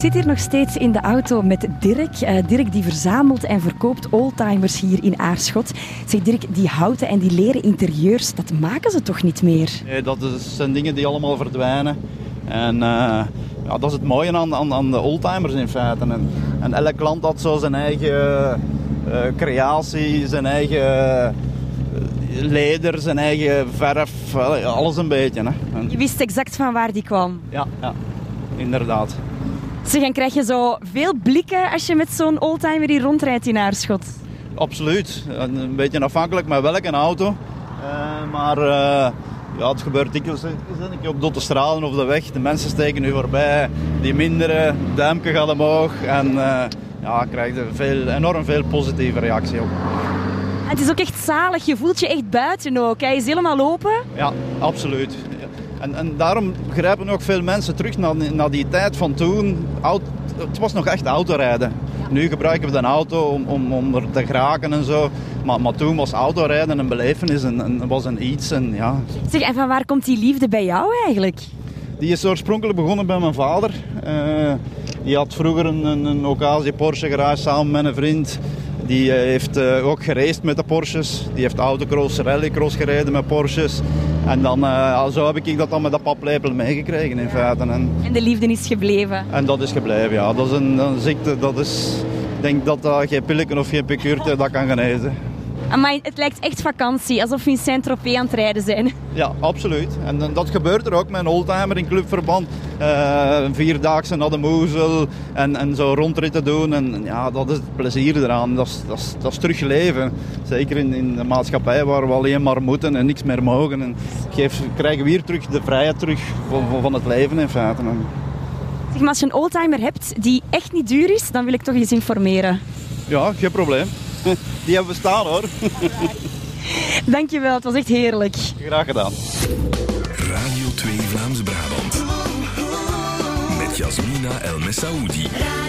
Ik zit hier nog steeds in de auto met Dirk. Dirk die verzamelt en verkoopt oldtimers hier in Aarschot. Zeg Dirk, die houten en die leren interieurs, dat maken ze toch niet meer? Nee, dat zijn dingen die allemaal verdwijnen. En ja, dat is het mooie aan de oldtimers in feite. En elk land had zo zijn eigen creatie, zijn eigen leder, zijn eigen verf, alles een beetje. Hè. Je wist exact van waar die kwam. Ja, inderdaad. Zeg, en krijg je zo veel blikken als je met zo'n oldtimer hier rondrijdt in Aarschot? Absoluut. Een beetje afhankelijk met welke auto. Maar ja, het gebeurt dikwijls op de straten of de weg. De mensen steken nu voorbij. Die mindere, duimpje gaat omhoog. En ja, krijg je enorm veel positieve reactie op. En het is ook echt zalig. Je voelt je echt buiten ook. Hij is helemaal open. Ja, absoluut. En daarom grijpen ook veel mensen terug naar die tijd van toen. Het was nog echt autorijden. Ja. Nu gebruiken we een auto om er te geraken en zo. Maar toen was autorijden een belevenis en was een iets. En, ja. Zeg, en van waar komt die liefde bij jou eigenlijk? Die is oorspronkelijk begonnen bij mijn vader. Die had vroeger een occasie Porsche garage samen met een vriend. Die heeft ook geraced met de Porsches. Die heeft autocross, rallycross gereden met Porsches. En dan, zo heb ik dat dan met de paplepel meegekregen in feite. En de liefde is gebleven. En dat is gebleven, ja. Dat is een ziekte, dat is... Ik denk dat geen pilletje of geen piqûre dat kan genezen. Maar het lijkt echt vakantie, alsof we in Saint-Tropez aan het rijden zijn. Ja, absoluut. En dat gebeurt er ook met een oldtimer in clubverband. Een vierdaagse naar de Moezel en zo rondritten doen. En ja, dat is het plezier eraan. Dat is terugleven. Zeker in de maatschappij waar we alleen maar moeten en niks meer mogen. En krijgen we hier terug de vrijheid terug van het leven in feite. Zeg, maar als je een oldtimer hebt die echt niet duur is, dan wil ik toch eens informeren. Ja, geen probleem. Die hebben we staan hoor. Dankjewel, het was echt heerlijk. Graag gedaan. Radio 2 Vlaams-Brabant. Met Jasmina El Messaoudi.